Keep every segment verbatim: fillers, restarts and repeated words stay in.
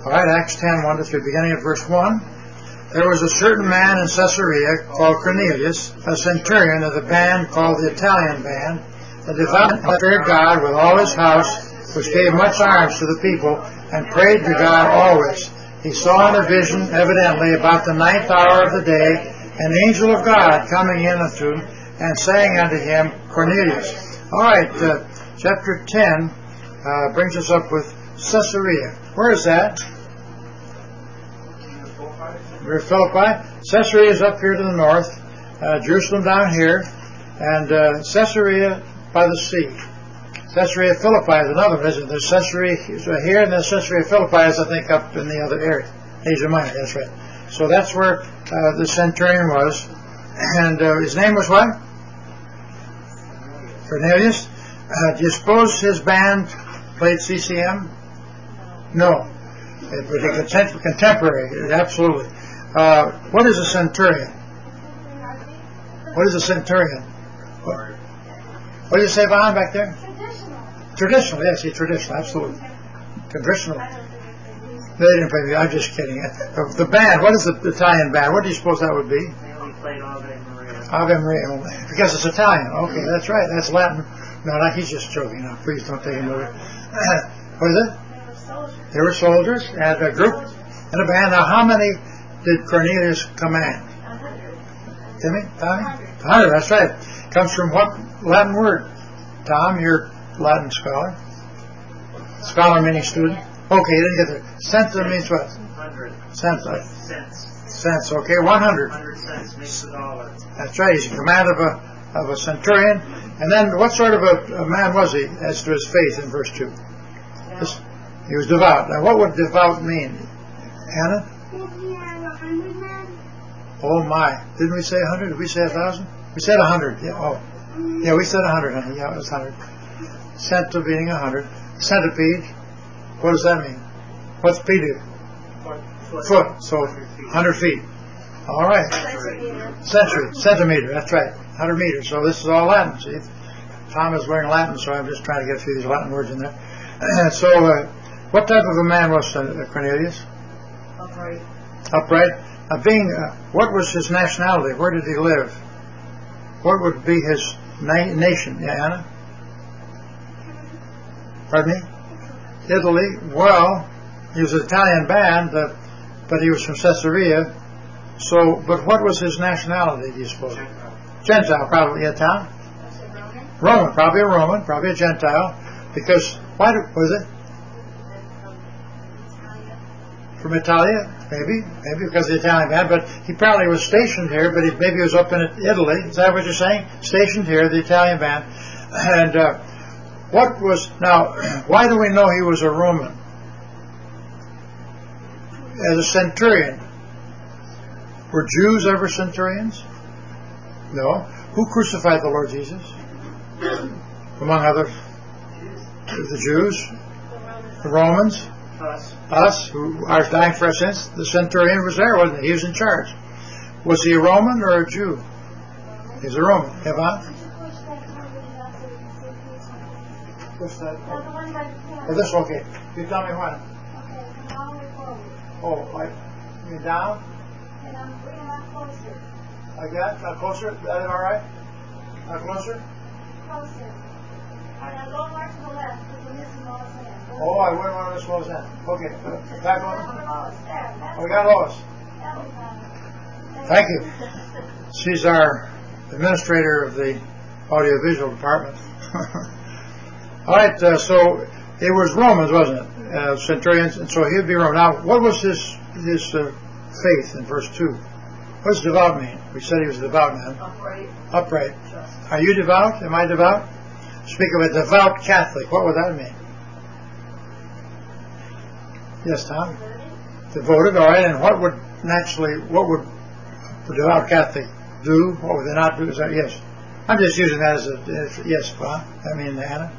All right, Acts ten, one to three, beginning at verse one. There was a certain man in Caesarea called Cornelius, a centurion of the band called the Italian band, a devout and feared God with all his house, which gave much alms to the people, and prayed to God always. He saw in a vision, evidently about the ninth hour of the day, an angel of God coming in unto him, and saying unto him, Cornelius. All right, uh, chapter ten uh, brings us up with Caesarea. Where is that? We're Philippi. Caesarea is up here to the north, uh, Jerusalem down here, and uh, Caesarea by the sea. Caesarea Philippi is another one, isn't it? There's Caesarea here, and then Caesarea Philippi is, I think, up in the other area. Asia Minor, that's right. So that's where uh, the centurion was. And uh, his name was what? Cornelius. Uh, do you suppose his band played C C M? No. It was a contem- contemporary, absolutely. Uh, what is a centurion? What is a centurion? What, what did you say behind back there? Traditional. Traditional, yes, he's traditional, absolutely. Traditional. They didn't play me, I'm just kidding. The, the band, what is the Italian band? What do you suppose that would be? They only played Ave Maria. Ave Maria, because it's Italian. Okay, that's right, that's Latin. No, no, he's just joking now. Please don't take him to it. What is it? They were soldiers and a group and a band. Now, how many did Cornelius command? Timmy? Tommy? A hundred, that's right. Comes from what Latin word? Tom, you're a Latin scholar. Scholar meaning student. Okay, you didn't get there. Centa means what? Hundred. Centa. Cents. Cents, okay, one hundred. Hundred cents makes a dollar. That's right. He's in command of a, of a centurion. And then what sort of a, a man was he as to his faith in verse two? This, he was devout. Now, what would devout mean? Anna? Oh, my. Didn't we say a hundred? Did we say a thousand? We said a hundred. Yeah. Oh. Yeah, we said a hundred, honey. Yeah, it was a hundred. Centa being a hundred. Centipede. What does that mean? What's P do? Foot. Foot. So, a hundred feet. All right. Century. Centimeter. That's right. a hundred meters. So, this is all Latin, see? Tom is learning Latin, so I'm just trying to get a few of these Latin words in there. So, uh, what type of a man was uh, Cornelius? Upright. Upright. Uh, being, uh, what was his nationality? Where did he live? What would be his na- nation? Yeah, Anna? Pardon me? Italy. Well, he was an Italian band, uh, but he was from Caesarea. So, but what was his nationality, do you suppose? Gentile. Gentile, probably. Yeah, Tom? Roman. Probably a Roman. Probably a Gentile. Because, why do, was it? From Italia? Maybe. Maybe because of the Italian band. But he probably was stationed here, but he maybe was up in Italy. Is that what you're saying? Stationed here, the Italian band. And uh, what was... Now, why do we know he was a Roman? As a centurion. Were Jews ever centurions? No. Who crucified the Lord Jesus? Among others? The Jews? The Romans? Us. Us, who are dying for our sins. The centurion was there, wasn't he? He was in charge. Was he a Roman or a Jew? He was a Roman. Evan? Push that. Oh, this one, okay. You tell me when. Oh, like, you mean down? Like that? Not closer? Is that all right? Not closer? Closer. And a little more to the left, because we're missing Lois Ann. Oh, I wouldn't want to miss Lois Ann. Okay, uh, back on. Lois, there. That's Oh, we got Lois. that was, uh, Thank you. She's our administrator of the audiovisual department. All right, uh, so it was Romans, wasn't it? Uh, centurions, and so he'd be Roman. Now, what was his his uh, faith in verse two? What does devout mean? We said he was a devout man. Upright. Upright. Are you devout? Am I devout? Speak of a devout Catholic. What would that mean? Yes, Tom? Devoted, all right. And what would naturally, what would the devout Catholic do? What would they not do? Is that, yes. I'm just using that as a, as, yes, Bob. I mean, Anna.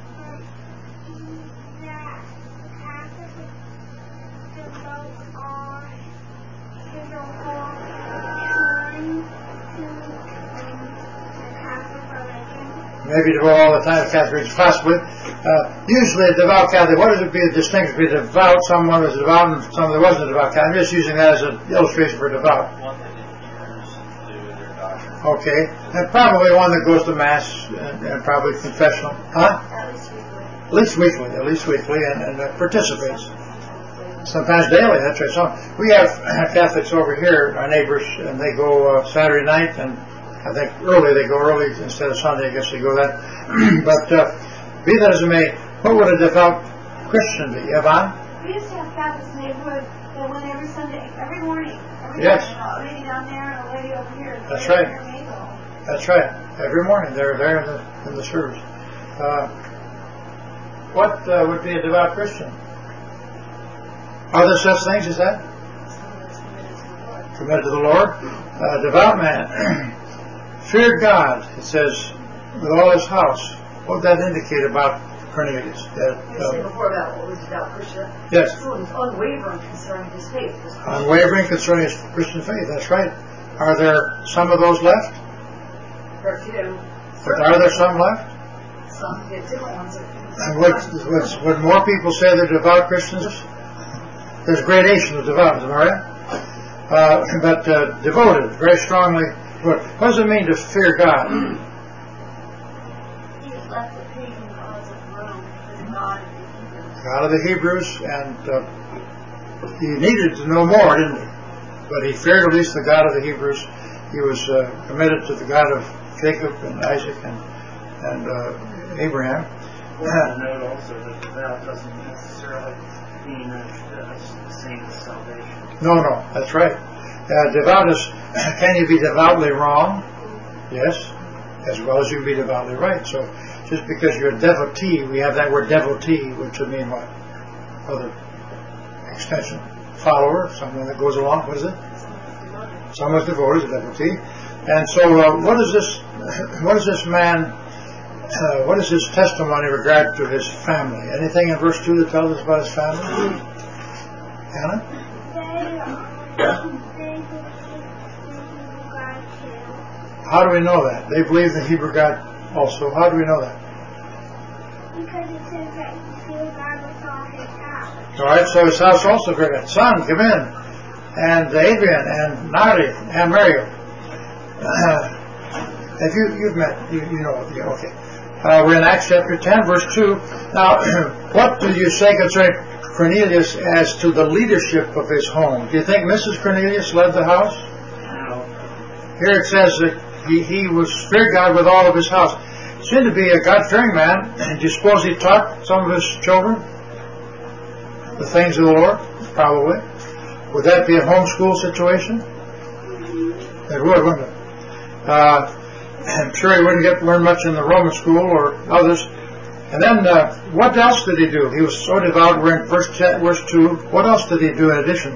Maybe devote all the time to Catholics, possibly. Uh, usually, a devout Catholic, what does it be the distinction between devout, someone was devout, and someone that wasn't a devout Catholic? I'm just using that as an illustration for devout. One that adheres to their doctrine. Okay, and probably one that goes to Mass and, and probably confessional. Huh? At least weekly. At least weekly, at least weekly, and, and uh, participates. Sometimes daily, that's right. So we have Catholics over here, our neighbors, and they go uh, Saturday night, and I think early, they go early instead of Sunday, I guess they go that. But uh, be that as it may, what would a devout Christian be? Yvonne? We used to have Catholics in the neighborhood that went every Sunday, every morning. Every Yes. morning, a lady down there and a lady over here. That's They- right. they're made all. That's right. Every morning they're there in the, in the service. Uh, what uh, would be a devout Christian? Are there such things as that? Committed to the Lord. Uh, devout man. Feared God, it says, with all his house. What would that indicate about Cornelius? That, You said uh, before about what was devout Christian. yes, So he's unwavering concerning his faith. His Christian unwavering concerning his Christian faith. That's right. Are there some of those left? There are few. But are there some left? Some get different ones. And would, would, would more people say they're devout Christians? There's gradation of devout, am I right? Uh, but uh, devoted, very strongly. What, what does it mean to fear God? He has left the pagan gods of Rome for the God of the Hebrews. God of the Hebrews, and uh, he needed to know more, didn't he? But he feared at least the God of the Hebrews. He was uh, committed to the God of Jacob and Isaac and, and uh, Abraham. Well, note also that devout doesn't necessarily mean that it's the same as salvation. No, no, that's right. Uh, devout is, can you be devoutly wrong? Yes, as well as you can be devoutly right. So just because you're a devotee, we have that word devotee, which would mean what? Other extension. Follower, someone that goes along, what is it? Someone's devoted, a devotee. And so uh, what is this, what is this man, uh, what is his testimony in regard to his family? Anything in verse two that tells us about his family? Hannah? They are, they believe in Hebrew God too. How do we know that? They believe in the Hebrew God also. How do we know that? Because it says that he feared God with all his house. All right, so his house also feared God. Son, come in. And Adrian and Nari and Mario. Uh, have you, you've met, you, you know, you, okay. Uh, we're in Acts chapter ten, verse two. Now, what do you say concerning Cornelius as to the leadership of his home? Do you think Missus Cornelius led the house? Now, Here it says that he, he was feared God with all of his house. Seemed to be a God-fearing man. Do you suppose he taught some of his children the things of the Lord? Probably. Would that be a homeschool situation? It would, wouldn't it? Uh, I'm sure he wouldn't get learn much in the Roman school or others. And then, uh, what else did he do? He was so devout. We're in verse, verse two. What else did he do in addition?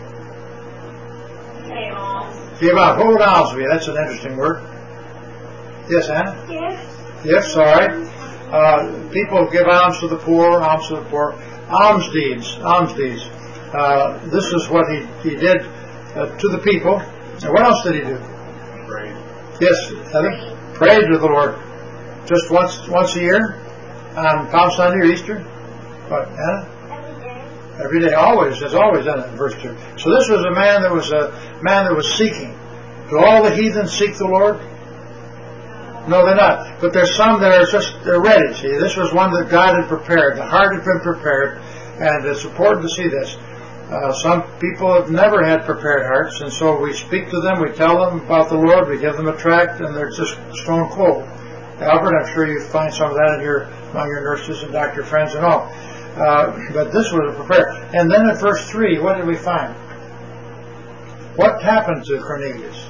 Give out. What would alms be? That's an interesting word. Yes, Anna? Gifts. Yes, all right. Uh, people give alms to the poor, alms to the poor. Alms deeds, alms deeds. Uh, this is what he, he did uh, to the people. And what else did he do? Pray. Yes, Heather? Prayed to the Lord. Just once once a year? On Palm Sunday or Easter? What, Anna? Every day. Every day, always, as always done in verse two. So this was a man that was a man that was seeking. Do all the heathen seek the Lord? No, they're not. But there's some that are just, they're ready. See, this was one that God had prepared. The heart had been prepared. And it's important to see this. Uh, some people have never had prepared hearts, and so we speak to them, we tell them about the Lord, we give them a tract, and they're just stone cold. Albert, I'm sure you find some of that in your, among your nurses and doctor friends and all. Uh, but this was prepared. And then at verse three, what did we find? What happened to Cornelius?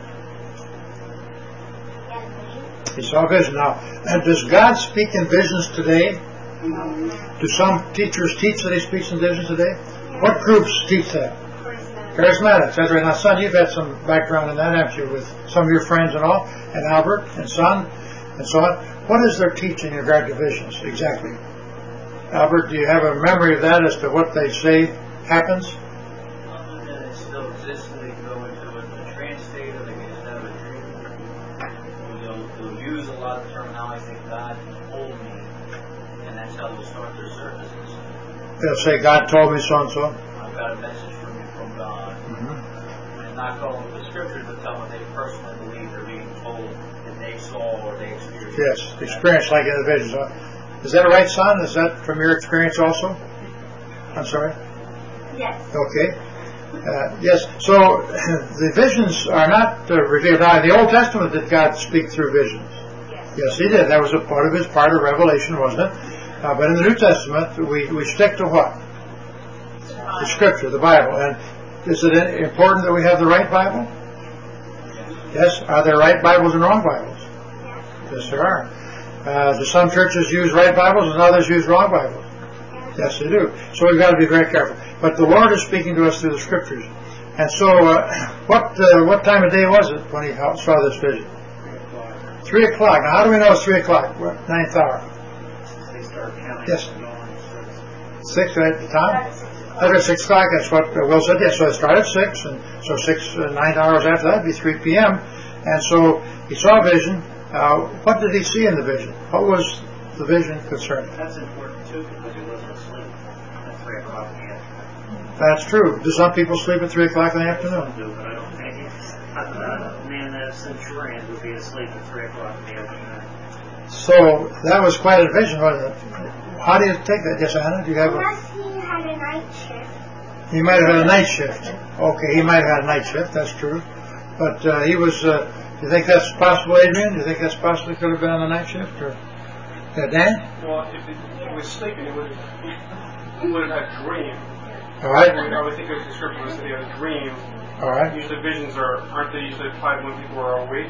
He saw vision. Now, and does God speak in visions today? Do some teachers teach that he speaks in visions today? What groups teach that? Charismatics. That's right. Now, son, you've had some background in that, haven't you, with some of your friends and all, and Albert and son, and so on. What is their teaching in regard to visions exactly? Albert, do you have a memory of that as to what they say happens? Other than it still exists, they can go into a, a trance state, or they can just have a dream. They'll, they'll use a lot of terminology like God hold me, and that's They'll say, God told me so and so. I've got a message from you from God. Mm-hmm. And not going with the scriptures, but someone they personally believe they're being told that they saw or they experienced. Yes, experience like in the vision. So, is that right, son? Is that from your experience also? I'm sorry? Yes. Okay. Uh, yes, so the visions are not uh, revealed. Now, in the Old Testament, did God speak through visions? Yes. Yes, He did. That was a part of His part of revelation, wasn't it? Uh, but in the New Testament, we, we stick to what? The Scripture, the Bible. And is it important that we have the right Bible? Yes. Are there right Bibles and wrong Bibles? Yes, there are. Uh, do some churches use right Bibles and others use wrong Bibles? Yes, they do. So we've got to be very careful. But the Lord is speaking to us through the Scriptures. And so, uh, what uh, what time of day was it when He saw this vision? Three o'clock. Now, how do we know it's three o'clock? What, ninth hour? They start counting. Yes. Going, so Six at the time? At six o'clock, that's what Will said. Yes, so it started at six, and so six, uh, nine hours after that would be three p.m. And so he saw a vision. Uh, what did he see in the vision? What was the vision concerning? that's important too because he wasn't asleep at three o'clock in the afternoon. That's true. Do some people sleep at three o'clock in the afternoon? Some do, but I don't think a man that centurion would be asleep at three o'clock in the afternoon. So that was quite a vision, wasn't it? How do you take that? Yes, Anna, do you have a... Unless he had a night shift. He might have had a night shift. Okay, he might have had a night shift, that's true. But uh, he was... Uh, do you think that's possible, Adrian? Do you think that's possibly could have been on the night shift? Or yeah, Dan? Well, if he Yes. was sleeping, he would have, he would have had a dream. All right. I, mean, I would think of the scripture was that he had a dream. All right. Usually visions are, aren't they usually applied when people are awake?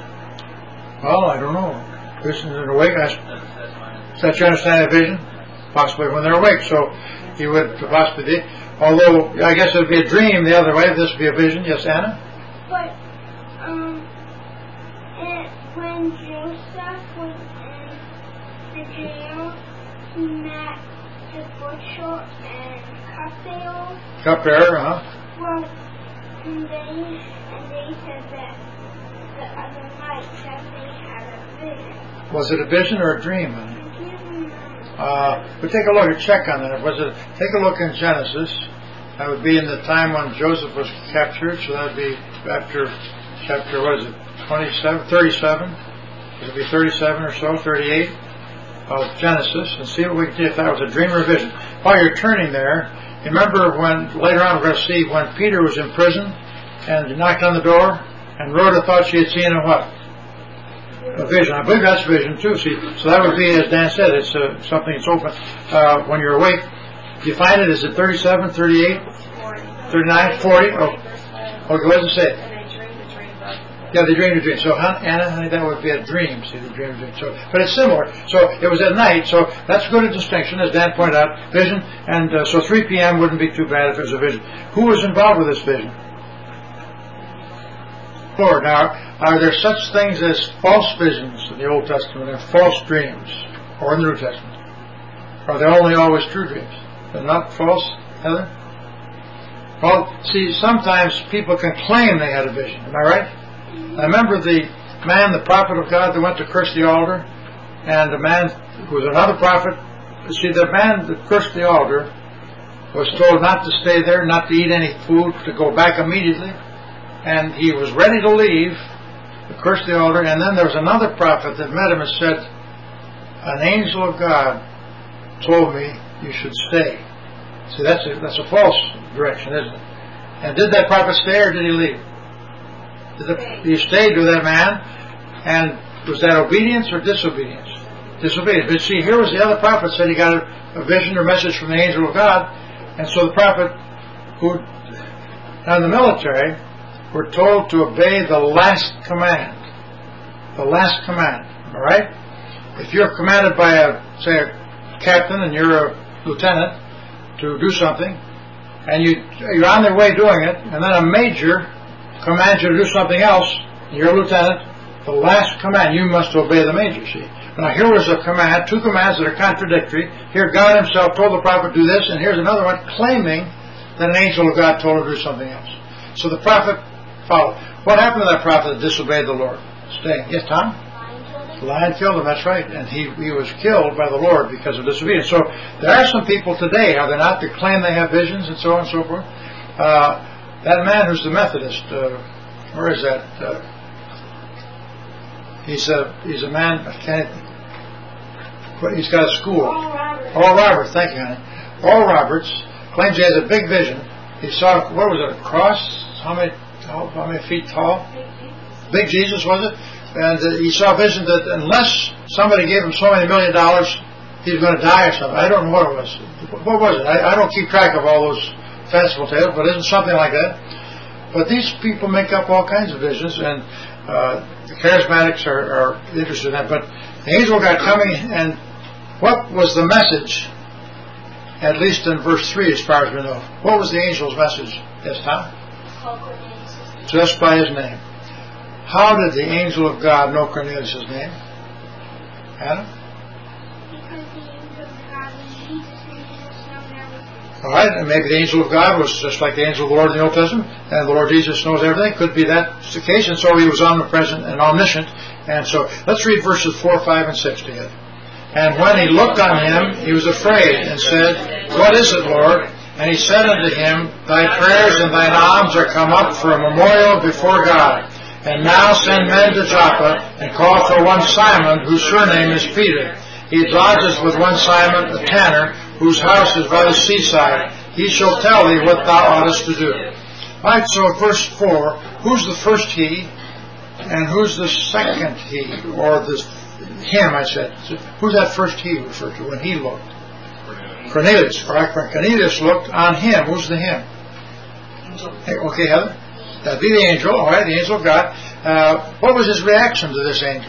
Well, I don't know. Visions are awake. I, That's, that's my Is that your understanding of vision? Possibly when they're awake. So he would possibly be. Although I guess it would be a dream the other way. This would be a vision. Yes, Anna? But um, it, when Joseph was in the jail, he met the butcher and cupbearer. Cupbearer, huh? Well, and they and they said that the other night that they had a vision. Was it a vision or a dream? Honey? I can't remember. Uh, we'll take a look and check on that. Was it? Take a look in Genesis. That would be in the time when Joseph was captured. So that would be after chapter, what is it, twenty-seven, thirty-seven? It would be thirty-seven or so, thirty-eight of Genesis, and see what we can see if that was a dream or a vision. While you're turning there, remember when later on we're going to see when Peter was in prison and he knocked on the door, and Rhoda thought she had seen a what? A vision. I believe that's vision too. See, so that would be, as Dan said, it's uh, something that's open uh, when you're awake. Do you find it? Is it thirty-seven, thirty-eight, thirty-nine, forty? Oh, okay. What does it say? Yeah, they dreamed a dream. So, Anna, honey, that would be a dream. See, the dream a dream. So, but it's similar. So it was at night. So that's a good distinction, as Dan pointed out. Vision, and uh, so three p.m. wouldn't be too bad if it was a vision. Who was involved with this vision? Lord. Now, are there such things as false visions in the Old Testament and false dreams, or in the New Testament? Are they only always true dreams? They're not false, Heather? Well, see, sometimes people can claim they had a vision. Am I right? I remember the man, the prophet of God, that went to curse the altar, and the man who was another prophet. See, the man that cursed the altar was told not to stay there, not to eat any food, to go back immediately. And he was ready to leave, to curse the altar, and then there was another prophet that met him and said, an angel of God told me you should stay. See, that's a, that's a false direction, isn't it? And did that prophet stay or did he leave? Did the, he stayed with that man, and was that obedience or disobedience? Disobedience. But see, here was the other prophet said he got a, a vision or message from the angel of God, and so the prophet who, now in the military, we're told to obey the last command. The last command. All right? If you're commanded by a, say, a captain and you're a lieutenant to do something, and you, you're on their way doing it, and then a major commands you to do something else, you're a lieutenant, the last command, you must obey the major, see. Now here was a command, two commands that are contradictory. Here God himself told the prophet do this, and here's another one claiming that an angel of God told him to do something else. So the prophet followed. What happened to that prophet that disobeyed the Lord? Staying. Yes, Tom? The lion killed him, that's right. And he, he was killed by the Lord because of disobedience. So there are some people today, are they not, that claim they have visions and so on and so forth. Uh, that man who's the Methodist, uh, where is that? Uh, he's a he's a man, I can't, he's got a school. Oral Roberts. Oral Roberts, thank you, honey. Oral Roberts claims he has a big vision. He saw, what was it, a cross? How many, how, how many feet tall? Big Jesus, was it? And uh, he saw a vision that unless somebody gave him so many million dollars, he was going to die or something. I don't know what it was. What was it? I, I don't keep track of all those fanciful tales, but isn't something like that? But these people make up all kinds of visions, and uh, the charismatics are, are interested in that. But the angel of God coming, and what was the message? At least in verse three, as far as we know. What was the angel's message? Yes, Tom? Just by his name. How did the angel of God know Cornelius' name? Adam? Because the angel of God was Jesus and Jesus knows everything. All right, and maybe the angel of God was just like the angel of the Lord in the Old Testament, and the Lord Jesus knows everything. Could be that's the case, and so he was omnipresent and omniscient. And so let's read verses four, five, and six together. And when he looked on him, he was afraid, and said, What is it, Lord? And he said unto him, Thy prayers and thine alms are come up for a memorial before God. And now send men to Joppa, and call for one Simon, whose surname is Peter. He lodges with one Simon, a tanner, whose house is by the seaside. He shall tell thee what thou oughtest to do. All right, so verse four, who's the first he, and who's the second he, or the him, I said. Who's that first he referred to when he looked? Cornelius. Correct. When Cornelius looked on him, who's the him? Angel. Hey, okay, Heather? That'd be the angel, all right, the angel of God. Uh, what was his reaction to this angel?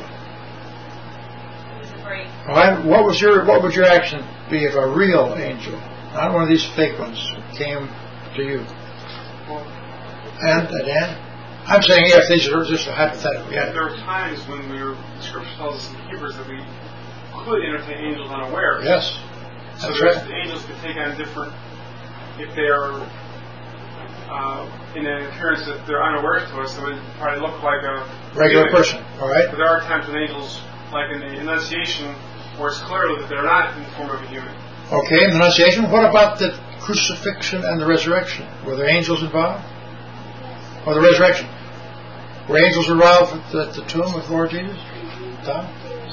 He was afraid. All right, what was your what would your action be if a real angel, not one of these fake ones, came to you? And uh, Dan? I'm saying if these are just a hypothetical. Yeah. There are times when we were, the scripture tells us in Hebrews that we could entertain angels unaware. Yes. So That's there's- right. the angels could take on different, if they are uh, in an appearance that they're unaware to us, they would probably look like a Regular human. person. All right. But there are times when angels, like in the Annunciation, where it's clear that they're not in the form of a human. Okay, in the Annunciation. What about the crucifixion and the resurrection? Were there angels involved? Or the resurrection? Were angels involved at the, at the tomb of Lord Jesus? Tom?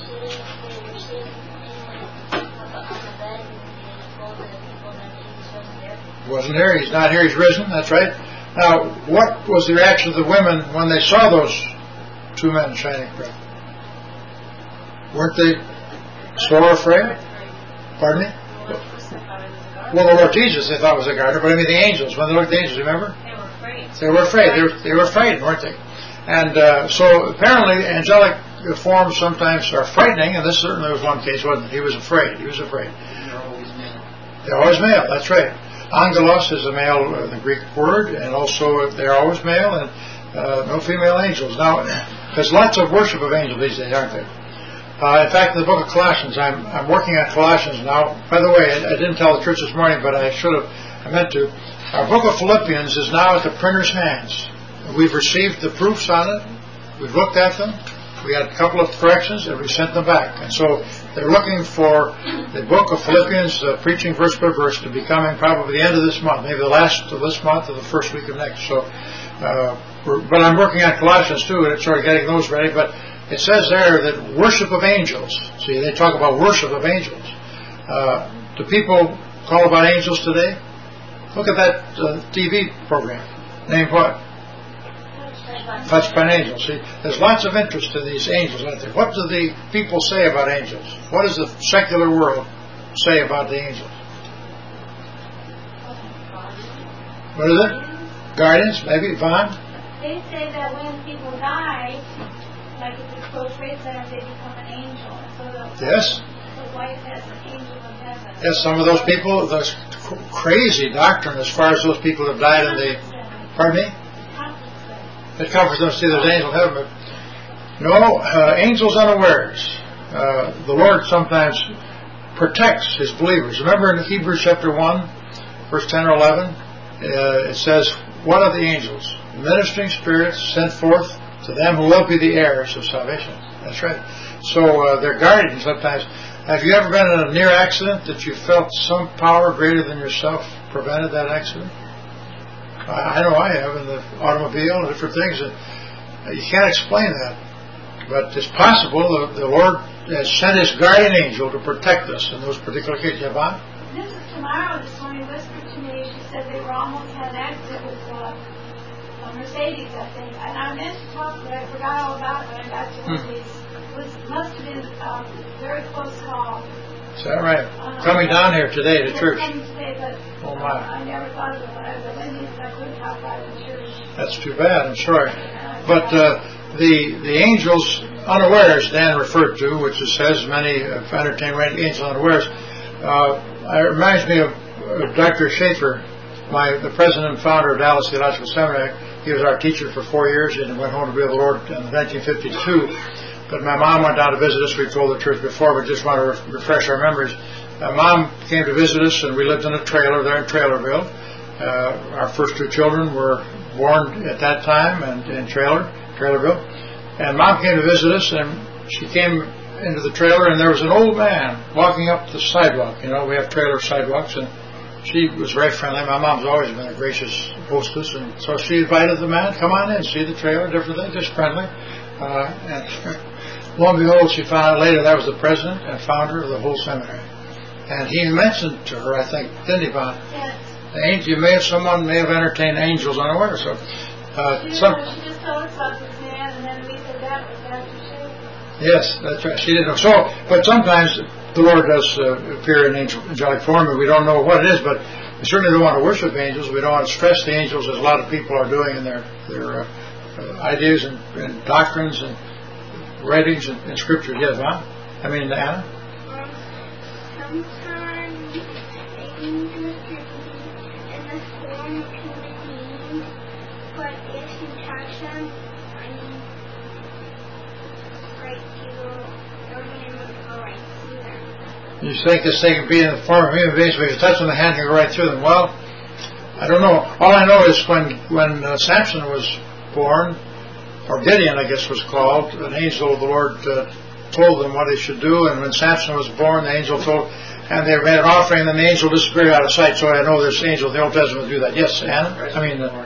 He wasn't here. He's not here. He's risen. That's right. Now, what was the reaction of the women when they saw those two men shining bright? Weren't they sore afraid? Pardon me? Well, the Lord Jesus they thought was a gardener, but I mean the angels. When they looked at the angels, remember? They were afraid. They were afraid. They were, they were afraid, weren't they? And uh, so apparently angelic forms sometimes are frightening, and this certainly was one case, wasn't it? He was afraid. He was afraid. They're always male. They're always male. That's right. Angelos is a male, uh, the Greek word, and also they're always male, and uh, no female angels. Now, there's lots of worship of angels these days, aren't there? Uh, in fact, in the book of Colossians, I'm, I'm working on Colossians now. By the way, I, I didn't tell the church this morning, but I should have, I meant to. Our book of Philippians is now at the printer's hands. We've received the proofs on it. We've looked at them. We had a couple of corrections, and we sent them back. And so they're looking for the book of Philippians, uh, preaching verse by verse, to be coming probably the end of this month, maybe the last of this month or the first week of next. So, uh, we're, but I'm working on Colossians too, and it's sort of getting those ready. But it says there that worship of angels. See, they talk about worship of angels. Uh, do people call about angels today? Look at that uh, T V program. Named what? Touched by an angel. See, there's lots of interest in these angels out there. What do the people say about angels? What does the secular world say about the angels? What is it? Guardians, maybe? Vaughn? They say that when people die, like at the World Trade Center, they become an angel. So the, Yes. the wife has an angel in heaven. Yes, some of those people, that's crazy doctrine as far as those people have died in the... Pardon me? It comforts them to see there's angels in heaven, but no, uh, angels unawares. Uh, the Lord sometimes protects His believers. Remember in Hebrews chapter one, verse ten or eleven, uh, it says, "What are the angels? Ministering spirits sent forth to them who will be the heirs of salvation." That's right. So uh, they're guiding sometimes. Have you ever been in a near accident that you felt some power greater than yourself prevented that accident? I know I have in the automobile and different things. And you can't explain that. But it's possible the, the Lord has sent His guardian angel to protect us in those particular cases. Yvonne? Missus Tamara this morning whispered to me, she said they were almost had an accident with uh, a Mercedes, I think. And I meant to talk to her, I forgot all about it when I got to one of these. It was, must have been a very close call. Is that right? Uh, Coming down here today to church. Coming today, but oh my. Uh, I never thought of it when I was at Wendy's, I couldn't talk about it in church. That's too bad, I'm sorry. But uh, the the angels unawares Dan referred to, which it says many have entertained angels unawares, uh, it reminds me of uh, Doctor Schaefer, my the president and founder of Dallas Theological Seminary. He was our teacher for four years and went home to be with the Lord in nineteen fifty-two. But my mom went down to visit us. We've told the church before, but just want to re- refresh our memories. Uh, mom came to visit us, and we lived in a trailer there in Trailerville. Uh, our first two children were born at that time and in trailer, Trailerville. And Mom came to visit us, and she came into the trailer, and there was an old man walking up the sidewalk. You know, we have trailer sidewalks, and she was very friendly. My mom's always been a gracious hostess, and so she invited the man, come on in, see the trailer, different things, just friendly. Uh, and lo and behold, she found out later that was the president and founder of the whole seminary. And he mentioned to her, I think, didn't he, Bob? Yes. The angel, you may have, someone may have entertained angels unaware. So, uh, she, some, she just told us about this man, and then we said that was Doctor Schaefer. Yes, that's right. She didn't know. So, but sometimes the Lord does uh, appear in angel, angelic form, and we don't know what it is. But we certainly don't want to worship angels. We don't want to stress the angels, as a lot of people are doing in their their uh, uh, ideas and, and doctrines and writings in, in Scripture. Yes, huh? I mean, Anna. Sometimes angels can be in the form of human beings, but if you touch them, I mean, like you don't even go right through them. You think this thing can be in the form of human beings, but if you touch them, the hand can go right through them. Well, I don't know. All I know is when when uh, Samson was born, or Gideon, I guess was called, an angel of the Lord uh, told them what they should do, and when Samson was born, the angel told, and they made an offering, and then the angel disappeared out of sight. So I know this angel in the Old Testament would do that. Yes, Anna? I mean, uh,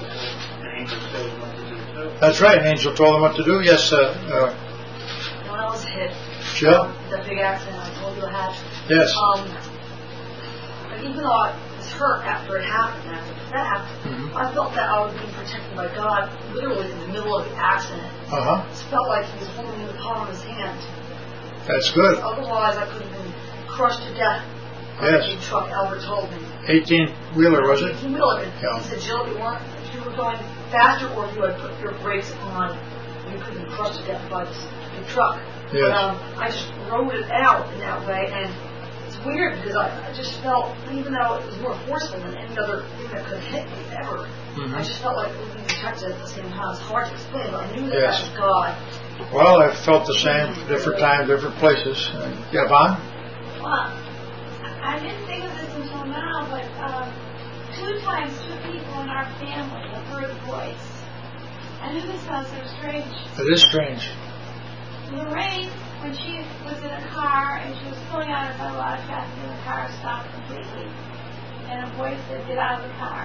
that's right, an angel told them what to do. Yes, uh, uh, When I was hit, Jill? the big accident I told you I had. Yes. Um, but even though I was hurt after it happened, after that happened, Mm-hmm. I felt that I was being protected by God, literally in the middle of the accident. Uh-huh. It felt like He was holding me in the palm of His hand. That's good. Otherwise, I could have been crushed to death by Yes. the big truck. Albert told me. eighteen-wheeler, was it? eighteen-wheeler. Yeah. He said, Jill, if you weren't, if you were going faster or if you had put your brakes on, you could have been crushed to death by this big truck. Yes. But um, I just rode it out in that way, and it's weird because I, I just felt, even though it was more forceful than any other thing that could have hit me ever, Mm-hmm. I just felt like it was being protected at the same time. It's hard to explain, but I knew that Yes. that was God. Well, I've felt the same, different times, different places. Uh, yeah, Bon? Well, I didn't think of this until now, but um, two times two people in our family have heard a voice. I knew this sounds so strange. It is strange. Lorraine, when she was in a car and she was pulling out of a lot of traffic and the car stopped completely, and a voice said, "Get out of the car."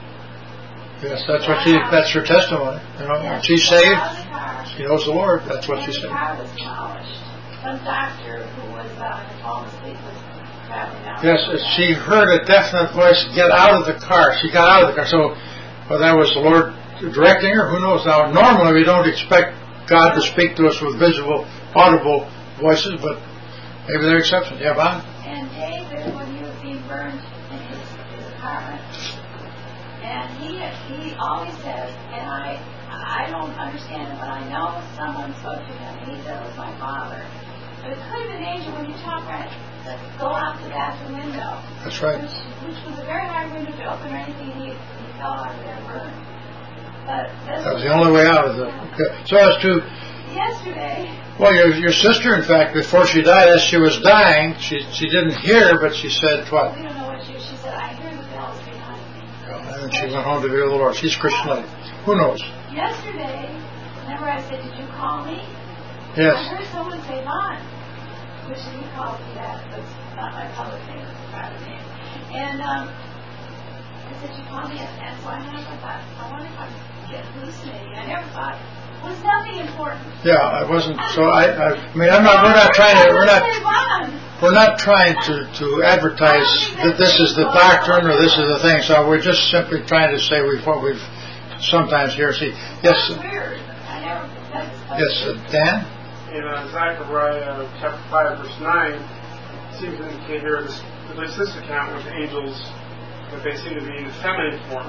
Yes, that's what she, that's her testimony. You know, when Yes, she's get saved, out of the car. she knows the Lord. That's what And she the said. car was demolished. Some doctor who was uh, fallen asleep was traveling down. Yes, she heard a definite voice, get out of the car. She got out of the car. So, well, that was the Lord directing her. Who knows? Now, normally we don't expect God to speak to us with visible, audible voices, but maybe there are exceptions. Yeah, Bon? And David, when he was being burned in his, his apartment, and he he always says, and I I don't understand it, but I know someone spoke to him. He said it was my father. But it could have been an angel when you talk right. Let's go out the bathroom window. That's right. Which, which was a very hard window to open, or anything he, he fell out of there burned. But this That was the only way out of the... So as to... yesterday. Well, your your sister, in fact, before she died, as she was dying, she she didn't hear, but she said, what? We don't know what she. She said, "I hear the bells behind me." And then she went home to be with the Lord. She's Christian. Who knows? Yesterday, remember I said, "Did you call me?" Yes. I heard someone say Vaughn, which he calls me that. That's not my public name, it's a private name. And um, I said, you call me a and so I never thought, I wonder if I'm getting hallucinating. I never thought it was nothing important. Yeah, it wasn't. So I, I, I mean, I'm not. We're not trying to. We're not. We're not trying to, to advertise that this is the doctrine or this is the thing. So we're just simply trying to say we've what we've sometimes hear. See, yes, yes, uh, Dan. In uh, Zechariah chapter five, verse nine, it seems to indicate here this, at least this account with angels, that they seem to be in the feminine form.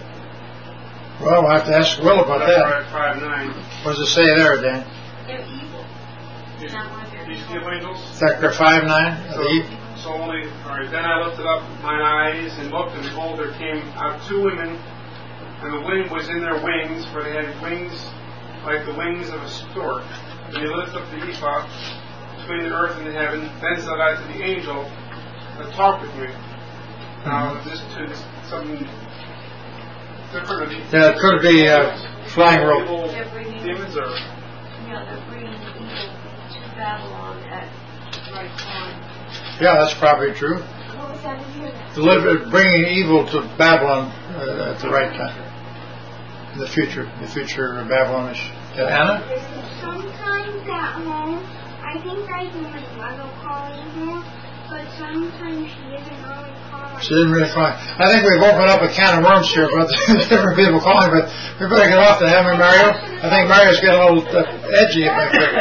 Well, we'll have to ask Will about Zechariah that. five nine. What does it say there, Dan? They're evil. These, these evil angels. Zechariah five nine. So, so only, all right. Then I lifted up mine eyes and looked, and behold, there came out two women, and the wind was in their wings, for they had wings like the wings of a stork. And they lifted up the ephah between the earth and the heaven. Then said I to the angel that talked with me. Now, is this to this something different? Or the, Yeah, it could be uh, flying rope. evil demons, or Yeah, they're bringing evil to Babylon at the right time. Yeah, that's probably true. What was that in here? Deliver, bringing evil to Babylon uh, at the right time. In the future, the future of Babylon is. Uh, Anna? Sometimes at home, I think I hear my mother calling her, but sometimes she isn't really calling. She didn't really find. I think we've opened up a can of worms here about the different people calling, but we better get off to have me, Mario. I think Mario's getting a little uh, edgy back there.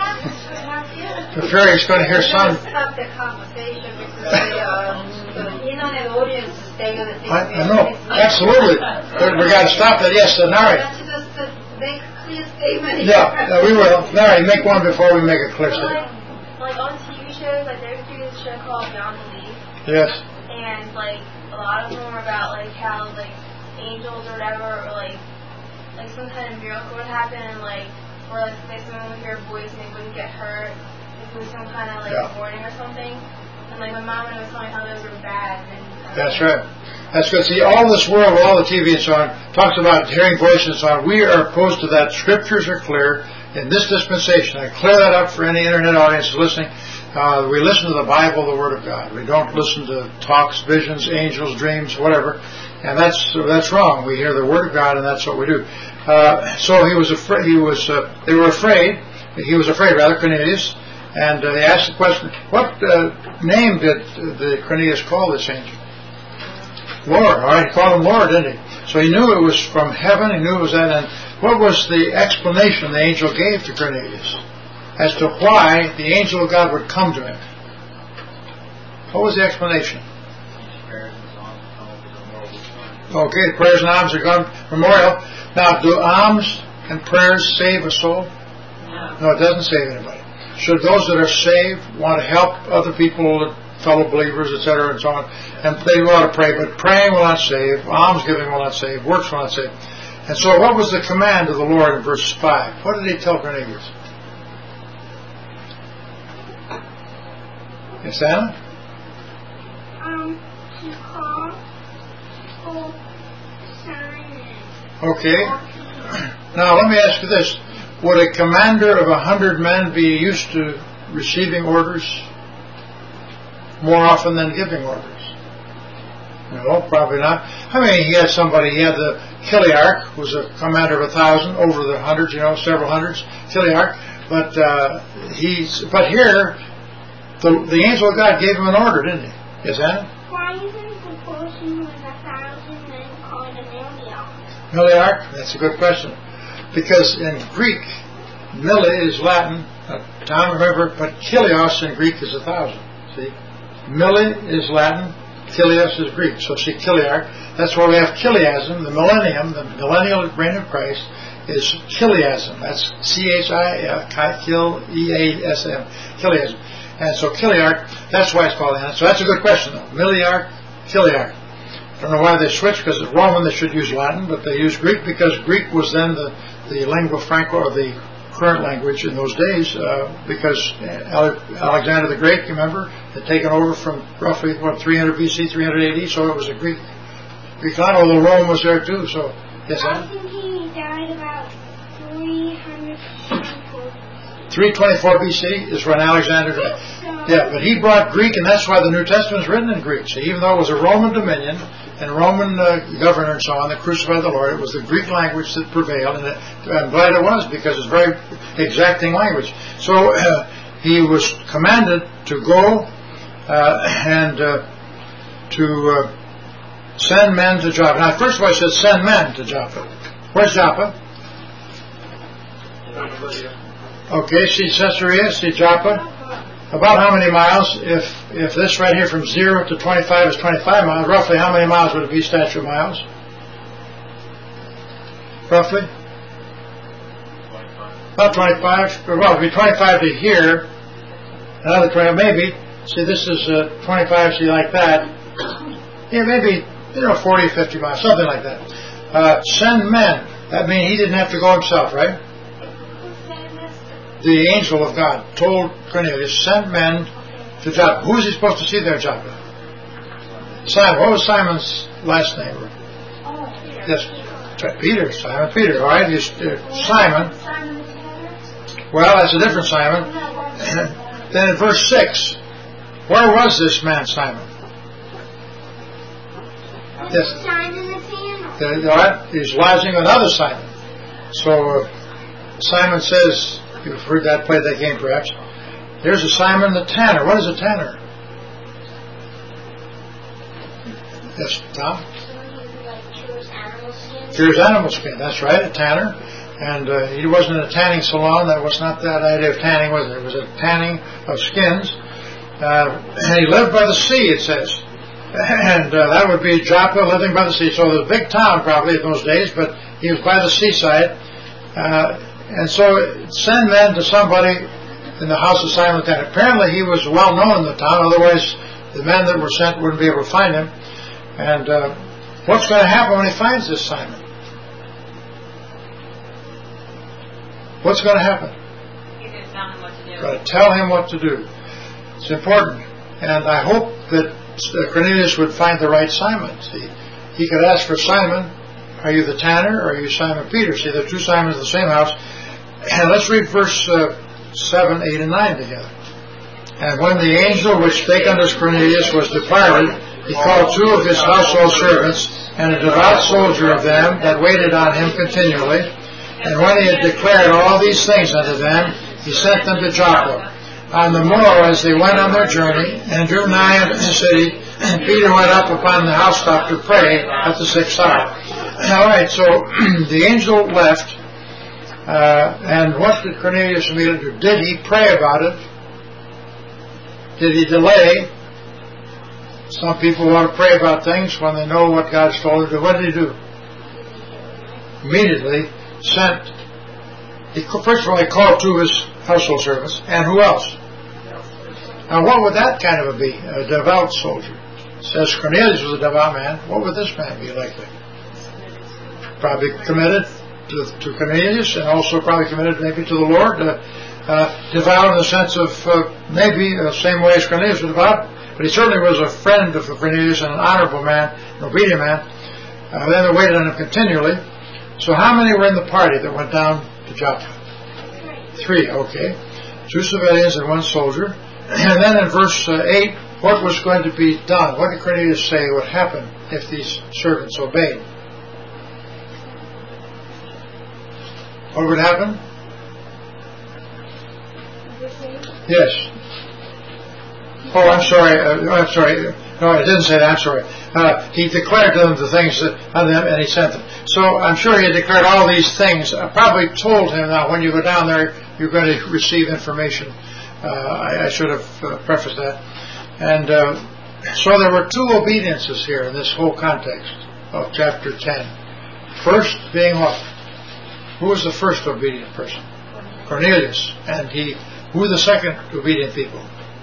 The fairy's going to hear some. Stop the conversation because the, um, the internet audience is there. I, I know, absolutely. But we got to stop that. Yes, uh, Nari. Just to make a clear statement. Yeah, uh, we will. Nari, make one before we make a clear statement. Like, like on T V shows, like there's a show called Beyond Belief, Yes. and like a lot of them are about like how like angels or whatever, or like like some kind of miracle would happen, and like or like say someone would hear a voice and they wouldn't get hurt. It was some kind of like Yeah. warning or something. And like my mom would always tell me how those were bad. And, uh, That's right. That's good. See, all this world, all the T V and so on, talks about hearing voices and so on. We are opposed to that. Scriptures are clear in this dispensation. I clear that up for any internet audience listening. Uh, we listen to the Bible, the Word of God. We don't listen to talks, visions, angels, dreams, whatever. And that's that's wrong. We hear the Word of God, and that's what we do. Uh, so he was afraid. He was. Uh, they were afraid. He was afraid, rather, Cornelius. And uh, they asked the question, what uh, name did uh, the Cornelius call this angel? Lord. All right, he called him Lord, didn't he? So he knew it was from heaven. He knew it was that. And what was the explanation the angel gave to Cornelius as to why the angel of God would come to him? What was the explanation? Okay, prayers and alms are gone. Memorial. Now, do alms and prayers save a soul? No, it doesn't save anybody. Should those that are saved want to help other people, fellow believers, et cetera, and so on, and they ought to pray, but praying will not save, almsgiving will not save, works will not save. And so what was the command of the Lord in verse five? What did he tell Cornelius? Yes, Anna? Um, to call for Simon. Okay. Now let me ask you this. Would a commander of a hundred men be used to receiving orders more often than giving orders? No, probably not. I mean, he had somebody, he had the Chiliarch, who was a commander of a thousand, over the hundreds, you know, several hundreds, Chiliarch. But uh, he's, but here, the, the angel of God gave him an order, didn't he? Yes, Anna? Why isn't the person with a thousand men called a million? Chiliarch? That's a good question. Because in Greek, milli is Latin, uh, Tom remember, but Kilios in Greek is a thousand. See? Milli is Latin, Kilios is Greek. So see, Chiliarch, that's why we have Chiliasm, the millennium, the millennial reign of Christ is Chiliasm. That's C H I L, Kil, E A S M, Chiliasm. And so Chiliarch, that's why it's called that. So that's a good question though. Miliarch, Chiliarch. I don't know why they switched, because it's Roman they should use Latin, but they used Greek because Greek was then the, the lingua franca, or the current language in those days, uh, because Alexander the Great, you remember, had taken over from roughly, what, three hundred B C, three hundred A D, so it was a Greek, Greek language, although Rome was there too, so, yes, I Anna? think he died about three hundred before B C. three twenty-four B C is when Alexander died. Yeah, but he brought Greek, and that's why the New Testament is written in Greek. So even though it was a Roman dominion and Roman uh, governor and so on that crucified the Lord, it was the Greek language that prevailed, and it, I'm glad it was, because it's very exacting language. So uh, he was commanded to go uh, and uh, to uh, send men to Joppa. Now, first of all, I said send men to Joppa. Where's Joppa? Okay, see Caesarea, see Joppa. About how many miles? If if this right here from zero to twenty-five is twenty-five miles, roughly how many miles would it be, statute miles? Roughly? About twenty-five. Well, it would be twenty-five to here. Another twenty, maybe. See, this is uh, twenty-five, see, like that. Yeah, maybe, you know, forty, fifty miles, something like that. Uh, send men. That means he didn't have to go himself, right? The angel of God told Cornelius, send men to Joppa. Who is he supposed to see there, Joppa? Simon. What was Simon's last name? Oh, Peter. Yes, Peter. Simon Peter. All right, he's, uh, Simon. Simon the Tanner? Well, that's a different Simon. Then in verse six, where was this man, Simon? Yes. Simon the Tanner. All right, he's lodging another Simon. So uh, Simon says, you've heard that play that game perhaps. There's a Simon the Tanner. What is a tanner? Yes, Tom? Cures animal skin. That's right, a tanner. And uh, he wasn't in a tanning salon. That was not that idea of tanning, was it? It was a tanning of skins. Uh, and he lived by the sea, it says. And uh, that would be Joppa, living by the sea. So it was a big town probably in those days, but he was by the seaside. Uh, And so send men to somebody in the house of Simon the Tanner. Apparently he was well known in the town, otherwise the men that were sent wouldn't be able to find him. And uh, what's going to happen when he finds this Simon? What's going to happen? You're going to tell him what to do. Going to tell him what to do. It's important. And I hope that Cornelius would find the right Simon. See, he could ask for Simon, are you the tanner or are you Simon Peter? See, the two Simons in the same house. And let's read verse uh, seven, eight, and nine together. And when the angel which spake unto Cornelius was departed, he called two of his household servants, and a devout soldier of them that waited on him continually. And when he had declared all these things unto them, he sent them to Joppa. On the morrow, as they went on their journey, and drew nigh unto the city, Peter went up upon the housetop to pray at the sixth hour. All right, so the angel left. Uh, and what did Cornelius immediately do? Did he pray about it? Did he delay? Some people want to pray about things when they know what God's told them to do. What did he do? Immediately sent. He, first of all, he called two of his household servants. And who else? Now, what would that kind of be? A devout soldier. It says Cornelius was a devout man. What would this man be likely? Probably committed to, to Cornelius, and also probably committed maybe to the Lord. Uh, uh, devout in the sense of uh, maybe the same way as Cornelius was devout, but he certainly was a friend of Cornelius and an honorable man, an obedient man. Uh, then they waited on him continually. So how many were in the party that went down to Joppa? Three, okay. Two civilians and one soldier. And then in verse uh, eight, what was going to be done? What did Cornelius say would happen if these servants obeyed? What would happen? Yes. Oh, I'm sorry. Uh, I'm sorry. No, I didn't say that. I'm sorry. Uh, he declared to them the things that, on them, and he sent them. So I'm sure he declared all these things. I probably told him that when you go down there, you're going to receive information. Uh, I, I should have uh, prefaced that. And uh, so there were two obediences here in this whole context of chapter ten. First being what? Who was the first obedient person? Cornelius. And he, who were the second obedient people?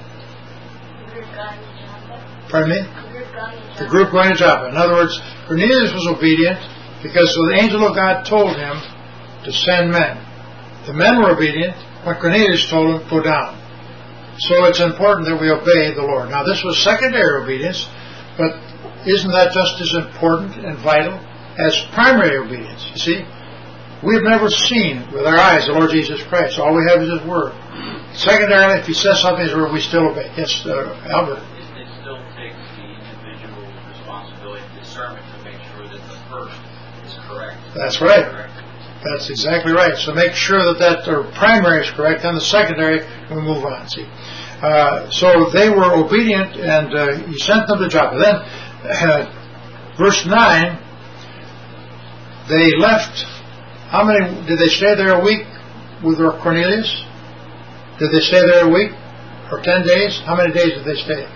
Pardon me? The group going to Joppa. In other words, Cornelius was obedient because the angel of God told him to send men. The men were obedient when Cornelius told them, go down. So it's important that we obey the Lord. Now this was secondary obedience, but isn't that just as important and vital as primary obedience? You see, we've never seen with our eyes the Lord Jesus Christ. All we have is His Word. Secondarily, if He says something, we still obey. Yes, uh, Albert. It, it still takes the individual responsibility and discernment to make sure that the first is correct. That's right. Correct. That's exactly right. So make sure that that or primary is correct, then the secondary we move on. See, uh, so they were obedient, and uh, He sent them to Joppa. Then, uh, verse nine, they left. How many did they stay there a week with Cornelius? Did they stay there a week or ten days? How many days did they stay?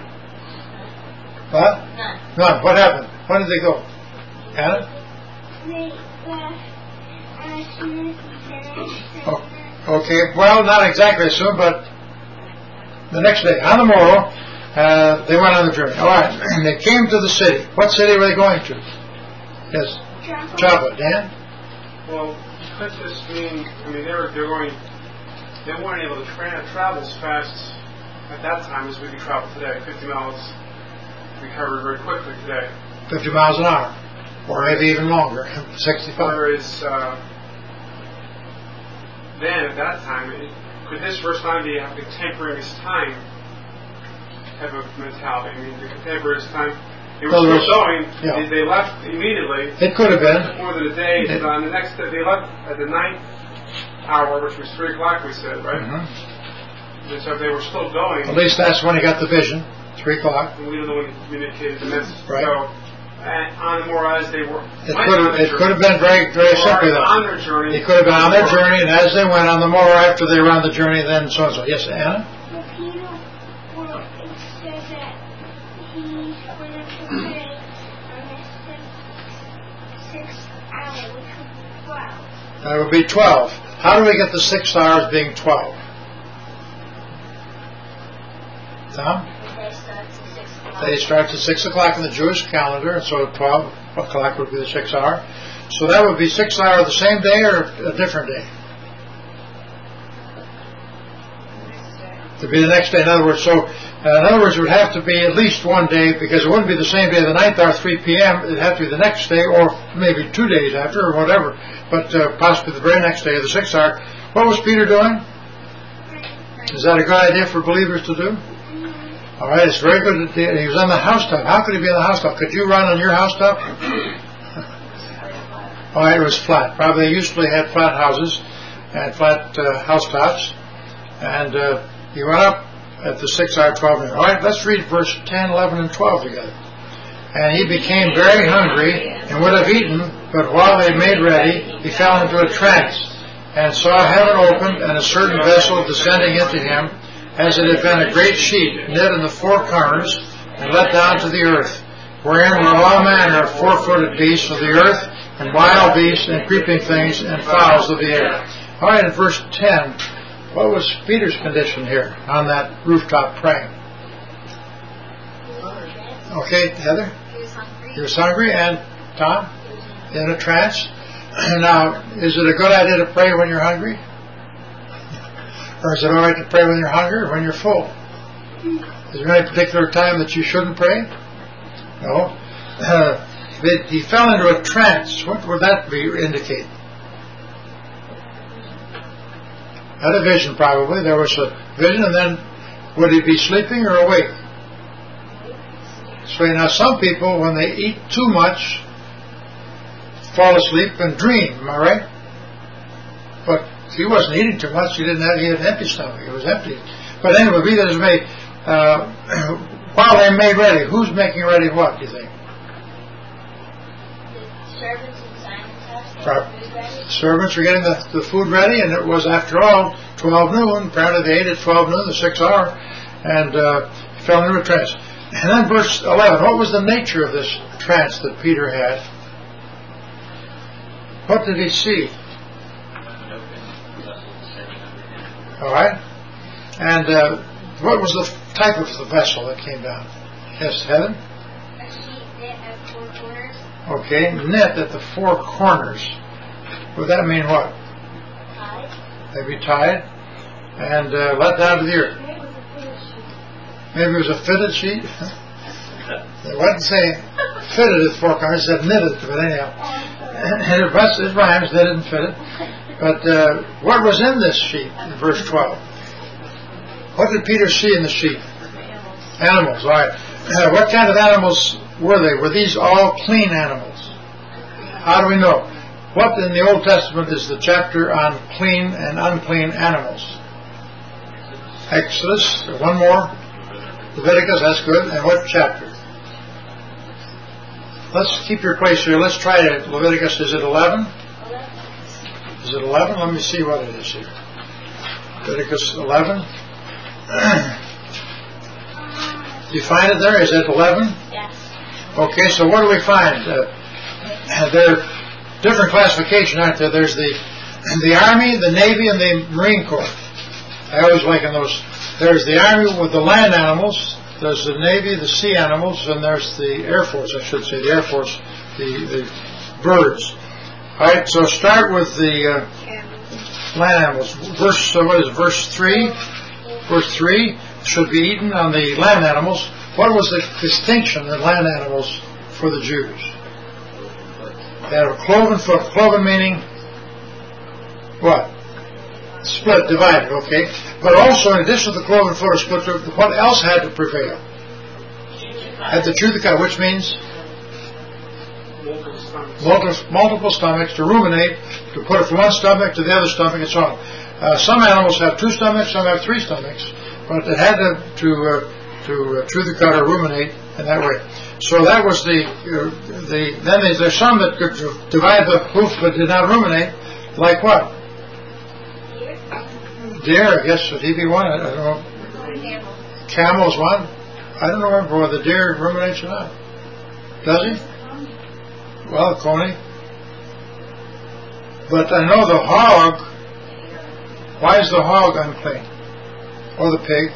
What? None. None. What happened? When did they go? Anna? They left as soon as we finished. Oh, okay. Well, not exactly as soon, but the next day. On the morrow, uh, they went on the journey. All right. And they came to the city. What city were they going to? Yes. Joppa. Dan? Well, could this mean, I mean, they were, they were going, they weren't able to tra- travel as fast at that time as we could travel today. fifty miles we covered very quickly today. fifty miles an hour. Or maybe even longer. sixty-five. Whereas, uh, then at that time, it, could this verse nine be a contemporaneous time type of mentality? I mean, the contemporaneous time, they were Well, still was, going, yeah. they, they left immediately. It could have been. More than a day. It, on the next day, they left at the ninth hour, which was three o'clock, we said, right? Mm-hmm. And so if they were still going. At least that's when he got the vision, three o'clock. And we don't know when he communicated the message. Right. So, and on more as they were. It could have, it could have been very, very simply that. On their journey. It could have been on their journey, and as they went on the morrow after they were on the journey, then so and so. Yes, Anna? The Peter, well, it says that he went up to pray on the sixth, sixth hour, which would be twelve. That would be twelve. How do we get the six hours being twelve? Tom? They start to six o'clock. They start at six o'clock in the Jewish calendar, and so twelve o'clock would be the six hour. So that would be six hour the same day or a different day? To be the next day. In other words, so uh, in other words, it would have to be at least one day, because it wouldn't be the same day, the ninth hour, three p.m. It'd have to be the next day, or maybe two days after, or whatever. But uh, possibly the very next day of the sixth hour. What was Peter doing? Is that a good idea for believers to do? All right, it's very good. He was on the housetop. How could he be on the housetop? Could you run on your housetop? All right, it was flat. Probably they usually had flat houses and flat uh, housetops. And uh, he went up at the six hour, twelve minute. All right, let's read verse ten, eleven, and twelve together. And he became very hungry and would have eaten, but while they made ready, he fell into a trance and saw heaven opened and a certain vessel descending into him, as it had been a great sheet knit in the four corners and let down to the earth, wherein were all manner of four-footed beasts of the earth, and wild beasts, and creeping things, and fowls of the air. All right, in verse ten, what was Peter's condition here on that rooftop praying? Okay, Heather? He was hungry. He was hungry, and Tom? In a trance? Now, is it a good idea to pray when you're hungry? Or is it all right to pray when you're hungry or when you're full? Is there any particular time that you shouldn't pray? No. Uh, he fell into a trance. What would that be indicate? Had a vision, probably. There was a vision, and then would he be sleeping or awake? So now some people, when they eat too much, fall asleep and dream. Am I right? But he wasn't eating too much. He didn't have. He had an empty stomach. It was empty. But anyway, be that as it may, uh, while they made ready, who's making ready what? Do you think? The servants in Simon's house. Right. Food ready. Servants were getting the, the food ready, and it was, after all, twelve noon. Apparently, they ate at twelve noon, the sixth hour, and uh, fell into a trance. And then verse eleven. What was the nature of this trance that Peter had? What did he see? All right. And uh, what was the type of the vessel that came down? Yes, Heather? A sheet knit at four corners. Okay, knit at the four corners. Would that mean what? Tied. Maybe tied and uh, let down to the earth. Maybe it was a fitted sheet. It wasn't saying fitted at four corners, it said knitted, but anyhow. And it, was, it rhymes, they didn't fit it. But uh, what was in this sheep in verse twelve? What did Peter see in the sheep? Animals, all right. Uh, what kind of animals were they? Were these all clean animals? How do we know? What in the Old Testament is the chapter on clean and unclean animals? Exodus, one more. Leviticus, that's good. And what chapter? Let's keep your place here. Let's try it. Leviticus, is it eleven? Is it eleven? Let me see what it is here. Leviticus eleven. Do you find it there? Is it eleven? Yes. Okay, so what do we find? Uh, there are different classifications, aren't there? There's the the Army, the Navy, and the Marine Corps. I always liken those. There's the Army with the land animals. There's the Navy, the sea animals, and there's the Air Force, I should say, the Air Force, the, the birds. All right, so start with the uh, land animals. Verse, uh, what is it, verse three? Verse three should be eaten on the land animals. What was the distinction in land animals for the Jews? They had a cloven foot. Cloven meaning what? Split, divided, okay. But also, in addition to the cloven foot or split, what else had to prevail? Had to chew the cud, which means Multiple stomachs. multiple, multiple stomachs, to ruminate, to put it from one stomach to the other stomach, and so on. Uh, some animals have two stomachs, some have three stomachs, but it had to to, uh, to uh, chew the cud or ruminate in that way. So that was the uh, the. Then there's, there's some that could divide the hoof but did not ruminate, like what? Deer, I guess, would he be one? I, I don't know. Camel is one. I don't remember whether deer ruminates or not. Does he? Well, coney. But I know the hog. Why is the hog unclean? Or the pig?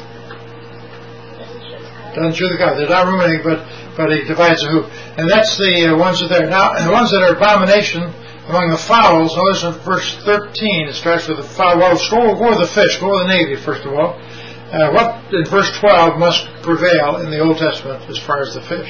Doesn't chew the cud. They're not ruminating, but but he divides the hoof. And that's the uh, ones that are now. And the ones that are abomination among the fowls. Notice in verse thirteen, it starts with the fowl. Well, go, go with the fish. Go with the Navy first of all. Uh, what in verse twelve must prevail in the Old Testament as far as the fish?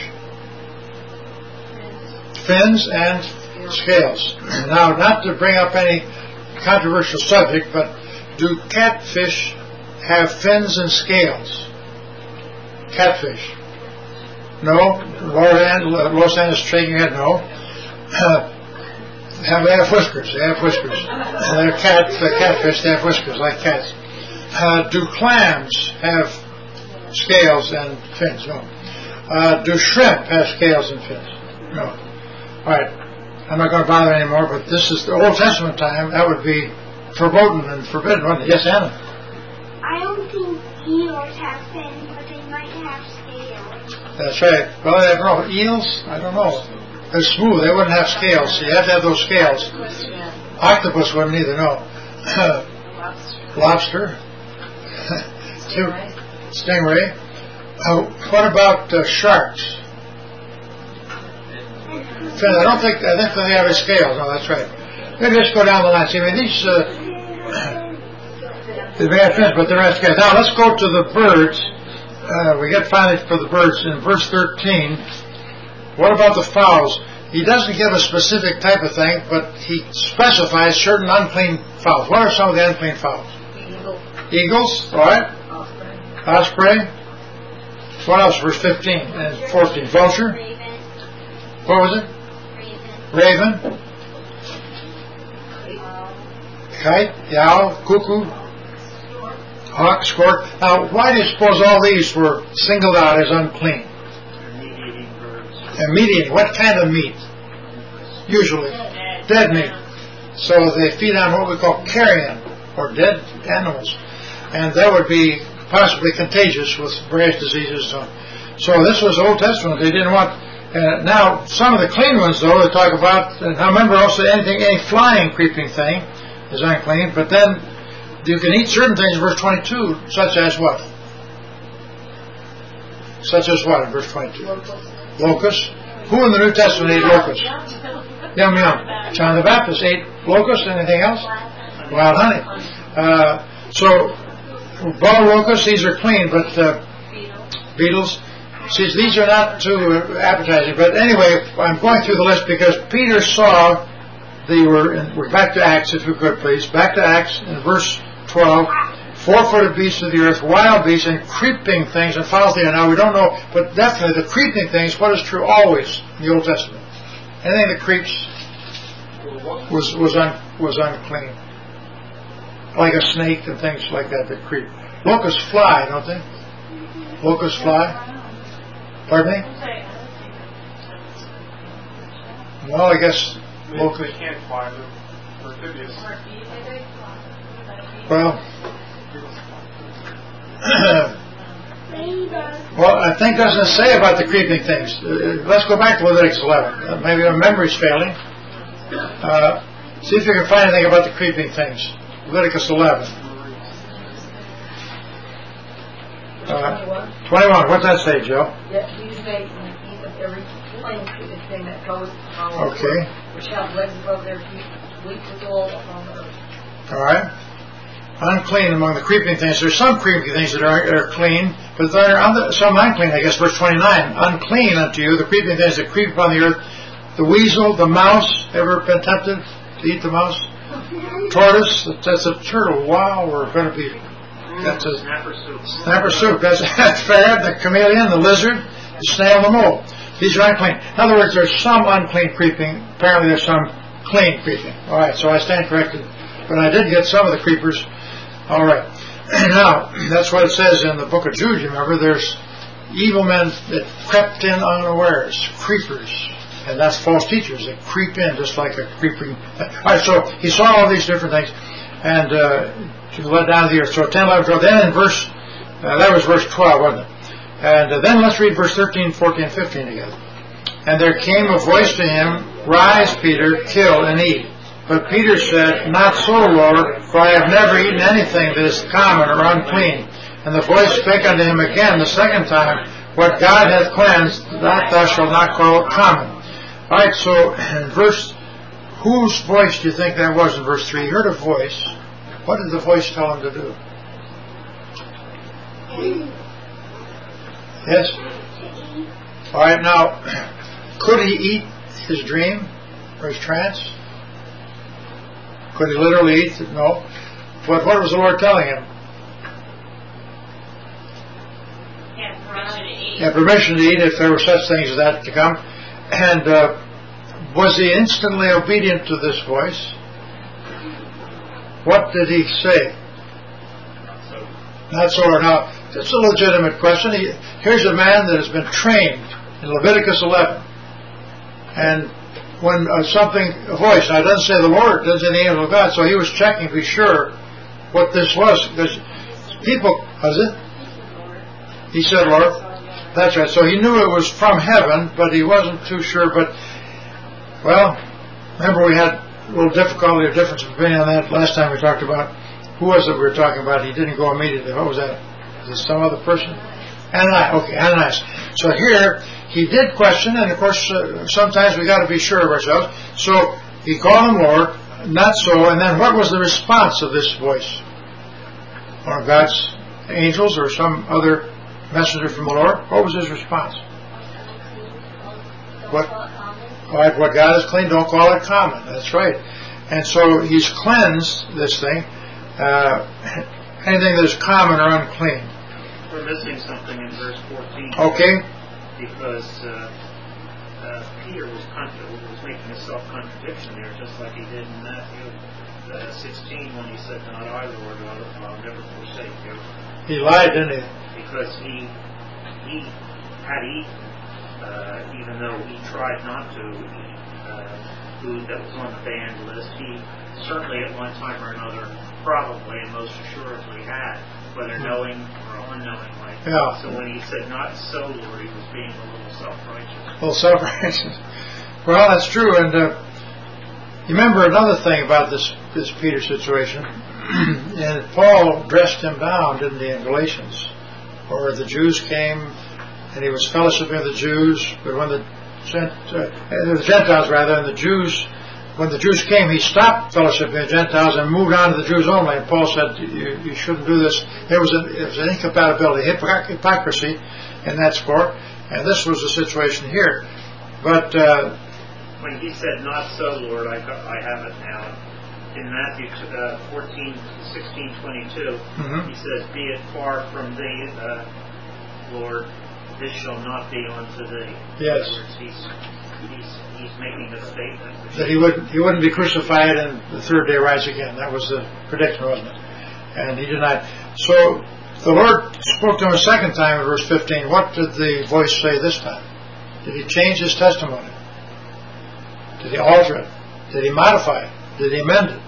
Fins and scales. Now, not to bring up any controversial subject, but do catfish have fins and scales? Catfish. No. Los Angeles shaking your head. No. Uh, have, they have whiskers. They have whiskers. And they're cat, they're catfish. They have whiskers like cats. Uh, do clams have scales and fins? No. Uh, do shrimp have scales and fins? No. All right. I'm not going to bother anymore, but this is the Old Testament time. That would be verboten and forbidden, wouldn't it? Yes, Anna? I don't think eels have fins, but they might have scales. That's right. Well, I don't know. Eels? I don't know. They're smooth. They wouldn't have scales. So you have to have those scales. Octopus wouldn't either, no. Lobster. Stingray. Uh, what about uh, sharks? I don't think I think they have a scale. No, that's right. Maybe let's go down the line. See, I mean, these uh, they may have fins, but they're not scales. Now let's go to the birds. Uh, we get finally for the birds in verse thirteen. What about the fowls? He doesn't give a specific type of thing, but he specifies certain unclean fowls. What are some of the unclean fowls? Eagle. Eagles, all right. Osprey. Osprey. What else? Verse fifteen and fourteen. Vulture. Raven. What was it? Raven. Raven. Kite. Owl. Cuckoo. Hawk. Stork. Now, why do you suppose all these were singled out as unclean? Meat-eating birds. And meat eating. What kind of meat? Usually dead meat. So they feed on what we call carrion, or dead animals, and that would be possibly contagious with various diseases. So, so this was Old Testament. They didn't want. Uh, now some of the clean ones, though, they talk about. And now remember also anything, any flying, creeping thing is unclean. But then you can eat certain things. Verse twenty-two, such as what? Such as what? In verse twenty-two. Locusts. Who in the New Testament ate locusts? Yum yum. John the Baptist ate locusts. Anything else? Wild honey. Uh, so, ball locusts, these are clean, but uh, beetles. See, these are not too appetizing. But anyway, I'm going through the list because Peter saw they were, in, we're back to Acts, if you could please, back to Acts in verse twelve, four-footed beasts of the earth, wild beasts, and creeping things, and fowls the air. Now we don't know, but definitely the creeping things, what is true always in the Old Testament? Anything that creeps was was un, was unclean. Like a snake and things like that that creep. Locusts fly, don't they? Locusts fly? Pardon me? Well, I guess They, locusts. they can't fly. They're, they're amphibious. Well, well, I think doesn't it say about the creeping things? Uh, let's go back to Leviticus eleven. Uh, maybe our memory's failing. Uh, see if you can find anything about the creeping things. Leviticus eleven. Uh, twenty-one. What's that say, Joe? Yeah, he's made eat of every plain creeping thing that goes on. Okay. Which have legs above their feet, weak with all on the earth. All right. Unclean among the creeping things. There's some creeping things that are, are clean, but there are other, some unclean. I guess verse twenty-nine. Unclean unto you, the creeping things that creep upon the earth. The weasel, the mouse. Ever been tempted to eat the mouse? Tortoise. That's a turtle. Wow, we're going to be. That's a Snapper soup. snapper soup. That's, that's fair. The chameleon, the lizard, the snail, the mole. These are unclean. In other words, there's some unclean creeping. Apparently, there's some clean creeping. All right, so I stand corrected. But I did get some of the creepers. All right. Now, that's what it says in the book of Jude, you remember. There's evil men that crept in unawares, creepers. And that's false teachers that creep in just like a creeping. All right, so he saw all these different things. And uh, to let down to the earth. So ten, eleven, twelve. Then in verse, uh, that was verse twelve, wasn't it? And uh, then let's read verse thirteen, fourteen, and fifteen together. And there came a voice to him, Rise, Peter, kill and eat. But Peter said, Not so, Lord, for I have never eaten anything that is common or unclean. And the voice spake unto him again the second time, What God hath cleansed, that thou shalt not call common. All right, so in verse, whose voice do you think that was in verse three? He heard a voice. What did the voice tell him to do? Yes? All right, now, could he eat his dream or his trance? Could he literally eat it? No. But what was the Lord telling him? He had permission to eat. He had permission to eat if there were such things as that to come. And uh, was he instantly obedient to this voice? What did he say? Not so. Or now, it's a legitimate question. He, here's a man that has been trained in Leviticus eleven. And when uh, something, a voice, now it doesn't say the Lord, it doesn't say the angel of God, so he was checking to be sure what this was. Because people, was it? He said, Lord. That's right. So he knew it was from heaven, but he wasn't too sure. But, well, remember we had a little difficulty or difference of opinion on that last time we talked about. Who was it we were talking about? He didn't go immediately. What was that? Was it some other person? Ananias. Okay, Ananias. So here, he did question, and of course, uh, sometimes we got to be sure of ourselves. So he called him Lord, not so. And then what was the response of this voice? One of God's angels or some other messenger from the Lord? What was his response? What? All right, what God has clean, don't call it common. That's right. And so he's cleansed this thing. Uh, anything that is common or unclean. We're missing something in verse fourteen. Okay. Because uh, uh, Peter was, contra- was making a self-contradiction there, just like he did in Matthew uh, sixteen when he said, Not I, Lord, I'll never forsake you. He lied, didn't he? Because he he had eaten, uh, even though he tried not to eat uh, food that was on the banned list. He certainly at one time or another probably and most assuredly had, whether knowing or unknowingly. Yeah. So when he said, Not so, Lord, he was being a little self-righteous. A little self-righteous. Well, that's true. And uh, you remember another thing about this, this Peter situation. And Paul dressed him down, didn't he, in Galatians? Or the Jews came, and he was fellowshipping with the Jews, but when the, Gent, uh, the Gentiles rather, and the Jews, when the Jews came, he stopped fellowshipping with the Gentiles and moved on to the Jews only. And Paul said, you, you shouldn't do this. There was an, it was an incompatibility, hypocrisy in that sport, and this was the situation here. But uh, when he said, "Not so, Lord, I, I have it now," in Matthew uh, fourteen, sixteen, twenty-two, mm-hmm. he says, "Be it far from thee, uh, Lord, this shall not be unto thee." Yes. In other words, he's, he's, he's making a statement. That he wouldn't, he wouldn't be crucified and the third day rise again. That was the prediction, wasn't it? And he did not. So the Lord spoke to him a second time in verse fifteen. What did the voice say this time? Did he change his testimony? Did he alter it? Did he modify it? Did he amend it?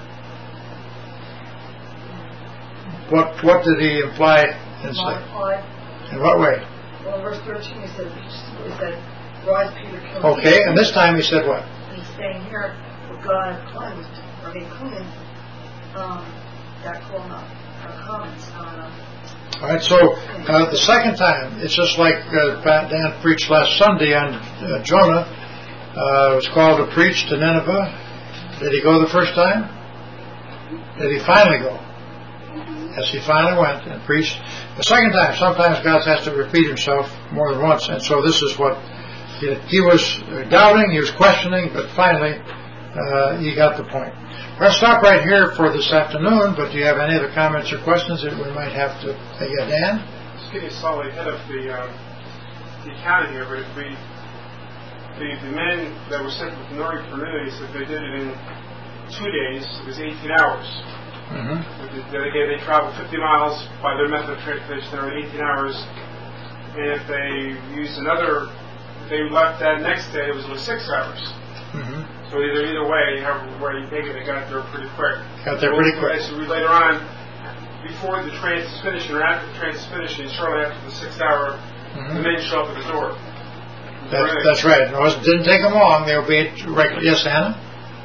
What what did he imply and say? In what way? Well, in verse thirteen he said, he said, "Rise, Peter, kill him." Okay, and this time he said what? He's saying here, what God cleansed, or made clean, um, that call not our comments on them. All right, so uh, the second time, it's just like uh, Pat Dan preached last Sunday on uh, Jonah. Uh, was called to preach to Nineveh. Did he go the first time? Did he finally go? Yes, he finally went and preached the second time. Sometimes God has to repeat himself more than once, and so this is what he, he was doubting, he was questioning, but finally uh, he got the point. We're going to stop right here for this afternoon, but do you have any other comments or questions that we might have to... Uh, yeah, Dan? Just getting slightly ahead of the, um, the accounting here, but if we... The, the men that were sent with Nori Cornelius, if they did it in two days, it was eighteen hours. Mm-hmm. Then again, they traveled fifty miles by their method of transportation. They were in eighteen hours. And if they used another, if they left that next day, it was only six hours. Mm-hmm. So either either way, however way you take it, they got there pretty quick. Got there pretty quick. So we later on, before the trance is finishing or after the trance is finishing, shortly after the sixth hour, mm-hmm. the men show up at the door. That's, that's right. It didn't take them long. They obeyed regularly. Yes, Anna? Um,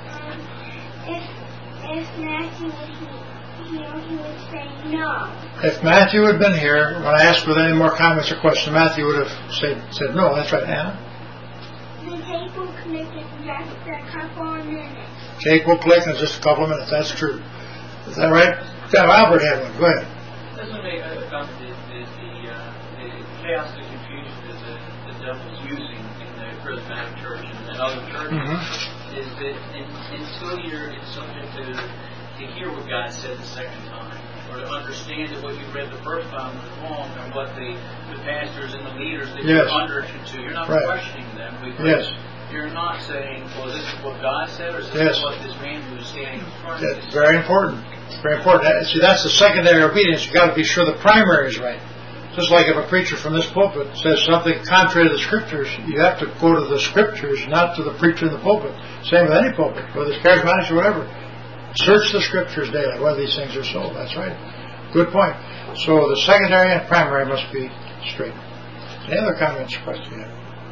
if, if Matthew was here, he would say no. If Matthew had been here, when I asked with any more comments or questions, Matthew would have said, said no. That's right, Anna? The tape will click in just a couple of minutes. Jake will click in just a couple of minutes. That's true. Is that right? Yeah, Albert had one. Go ahead. Doesn't it about the, the, the, uh, the chaos and confusion that the, the devil's using in the charismatic church and, and other churches mm-hmm. is that in, until you're subject to, to hear what God said the second time, or to understand that what you read the first time was wrong, and what the, the pastors and the leaders that yes. you're under to, you're not right. questioning them because yes. you're not saying, well, this is what God said, or is this yes. what this man who's standing in front of you That's very important. Very important. See, that's the secondary obedience. You've got to be sure the primary is right. Just like if a preacher from this pulpit says something contrary to the Scriptures, you have to go to the Scriptures, not to the preacher in the pulpit. Same with any pulpit, whether it's charismatic or whatever. Search the Scriptures daily, whether these things are so. That's right. Good point. So the secondary and primary must be straight. Any other comments or questions?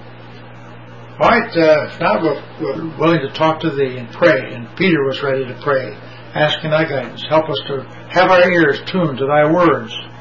All right, uh, now we're, we're willing to talk to thee and pray, and Peter was ready to pray, asking thy guidance. Help us to have our ears tuned to thy words